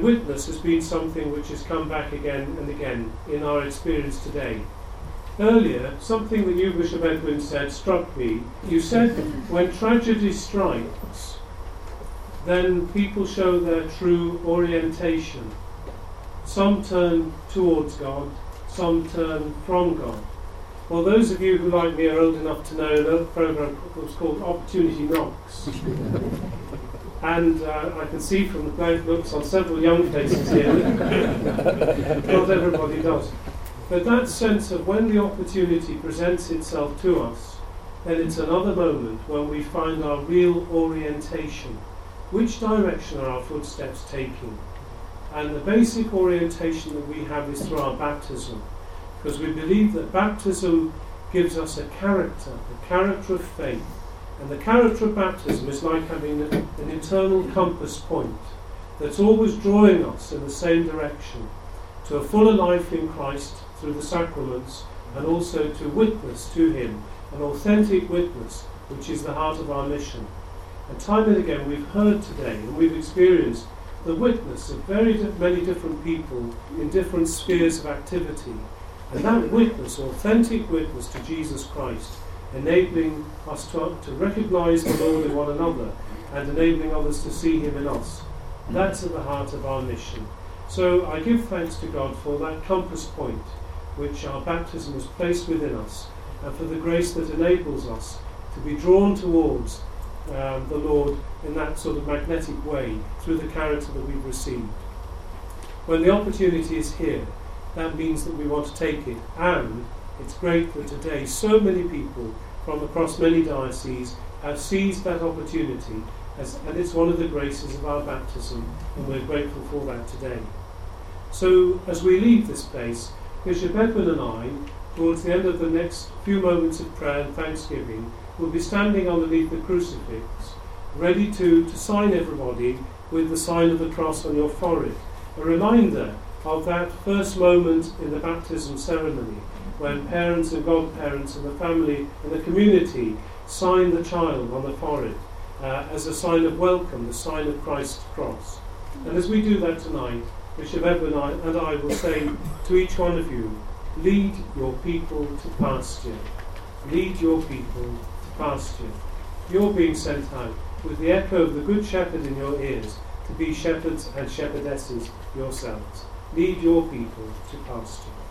witness has been something which has come back again and again in our experience today. Earlier, something that you, Bishop Edwin, said struck me. You said, when tragedy strikes, then people show their true orientation. Some turn towards God, some turn from God. Well, those of you who, like me, are old enough to know another program was called Opportunity Knocks. And I can see from the blank looks on several young faces here that not everybody does. But that sense of when the opportunity presents itself to us, then it's another moment when we find our real orientation. Which direction are our footsteps taking? And the basic orientation that we have is through our baptism, because we believe that baptism gives us a character of faith. And the character of baptism is like having an internal compass point that's always drawing us in the same direction to a fuller life in Christ through the sacraments, and also to witness to him, an authentic witness, which is the heart of our mission. And time and again we've heard today and we've experienced the witness of many different people in different spheres of activity. And that witness, authentic witness to Jesus Christ, enabling us to recognise the Lord in one another and enabling others to see him in us. That's at the heart of our mission. So I give thanks to God for that compass point which our baptism has placed within us, and for the grace that enables us to be drawn towards the Lord in that sort of magnetic way through the character that we've received. When the opportunity is here, that means that we want to take it, and it's great that today so many people from across many dioceses have seized that opportunity, and it's one of the graces of our baptism, and we're grateful for that today. So as we leave this place, Bishop Edwin and I, towards the end of the next few moments of prayer and thanksgiving, will be standing underneath the crucifix, ready to sign everybody with the sign of the cross on your forehead, a reminder of that first moment in the baptism ceremony, when parents and godparents and the family and the community sign the child on the forehead as a sign of welcome, the sign of Christ's cross. And as we do that tonight, Bishop Edwin and I will say to each one of you, lead your people to pasture. Lead your people to pasture. You're being sent out with the echo of the Good Shepherd in your ears to be shepherds and shepherdesses yourselves. Lead your people to pasture.